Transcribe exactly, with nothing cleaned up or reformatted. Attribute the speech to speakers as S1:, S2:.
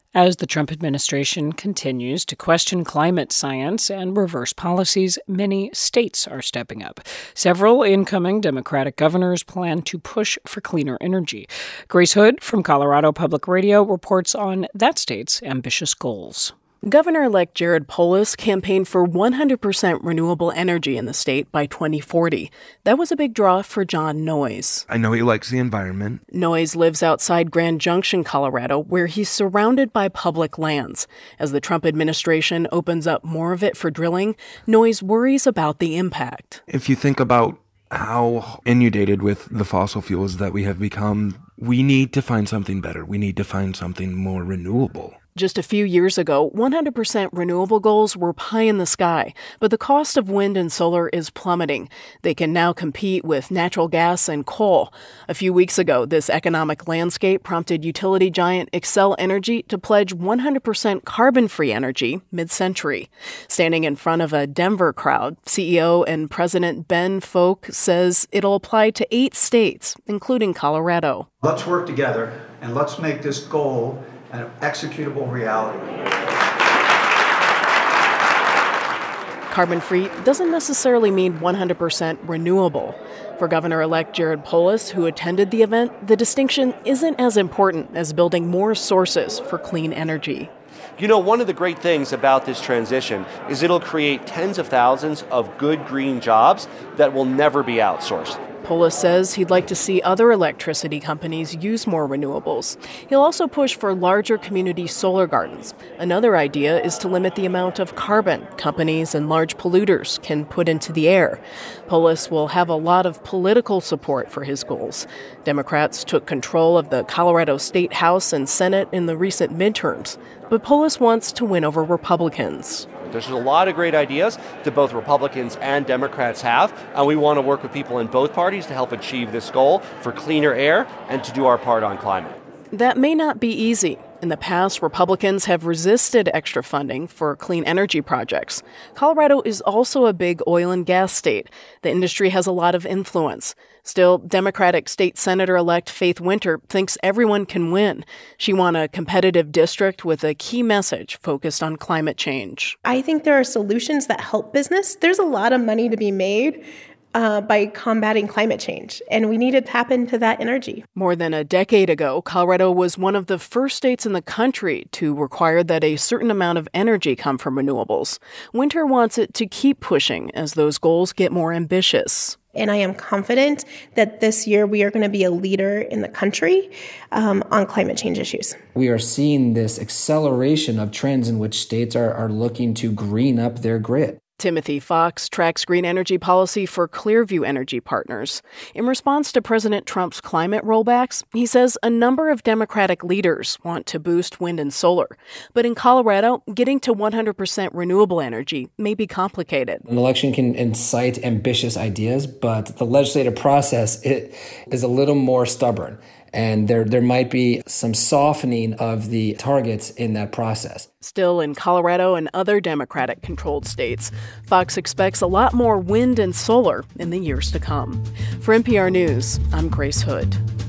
S1: As the Trump administration continues to question climate science and reverse policies, many states are stepping up. Several incoming Democratic governors plan to push for cleaner energy. Grace Hood from Colorado Public Radio reports on that state's ambitious goals.
S2: Governor-elect Jared Polis campaigned for one hundred percent renewable energy in the state by twenty forty. That was a big draw for John Noyes.
S3: I know he likes the environment.
S2: Noyes lives outside Grand Junction, Colorado, where he's surrounded by public lands. As the Trump administration opens up more of it for drilling, Noyes worries about the impact.
S3: If you think about how inundated with the fossil fuels that we have become, we need to find something better. We need to find something more renewable.
S2: Just a few years ago, one hundred percent renewable goals were pie in the sky, but the cost of wind and solar is plummeting. They can now compete with natural gas and coal. A few weeks ago, this economic landscape prompted utility giant Xcel Energy to pledge one hundred percent carbon-free energy mid-century. Standing in front of a Denver crowd, C E O and President Ben Fowke says it'll apply to eight states, including Colorado.
S4: Let's work together and let's make this goal an executable reality.
S2: Carbon-free doesn't necessarily mean one hundred percent renewable. For Governor-elect Jared Polis, who attended the event, the distinction isn't as important as building more sources for clean energy.
S5: You know, one of the great things about this transition is it'll create tens of thousands of good green jobs that will never be outsourced.
S2: Polis says he'd like to see other electricity companies use more renewables. He'll also push for larger community solar gardens. Another idea is to limit the amount of carbon companies and large polluters can put into the air. Polis will have a lot of political support for his goals. Democrats took control of the Colorado State House and Senate in the recent midterms, but Polis wants to win over Republicans.
S5: There's a lot of great ideas that both Republicans and Democrats have, and we want to work with people in both parties to help achieve this goal for cleaner air and to do our part on climate.
S2: That may not be easy. In the past, Republicans have resisted extra funding for clean energy projects. Colorado is also a big oil and gas state. The industry has a lot of influence. Still, Democratic State Senator-elect Faith Winter thinks everyone can win. She won a competitive district with a key message focused on climate change.
S6: I think there are solutions that help business. There's a lot of money to be made Uh, by combating climate change, and we need to tap into that energy.
S2: More than a decade ago, Colorado was one of the first states in the country to require that a certain amount of energy come from renewables. Winter wants it to keep pushing as those goals get more ambitious.
S6: And I am confident that this year we are going to be a leader in the country um, on climate change issues.
S7: We are seeing this acceleration of trends in which states are, are looking to green up their grid.
S2: Timothy Fox tracks green energy policy for Clearview Energy Partners. In response to President Trump's climate rollbacks, he says a number of Democratic leaders want to boost wind and solar. But in Colorado, getting to one hundred percent renewable energy may be complicated.
S7: An election can incite ambitious ideas, but the legislative process it is a little more stubborn. And there there might be some softening of the targets in that process.
S2: Still, in Colorado and other Democratic-controlled states, Fox expects a lot more wind and solar in the years to come. For N P R News, I'm Grace Hood.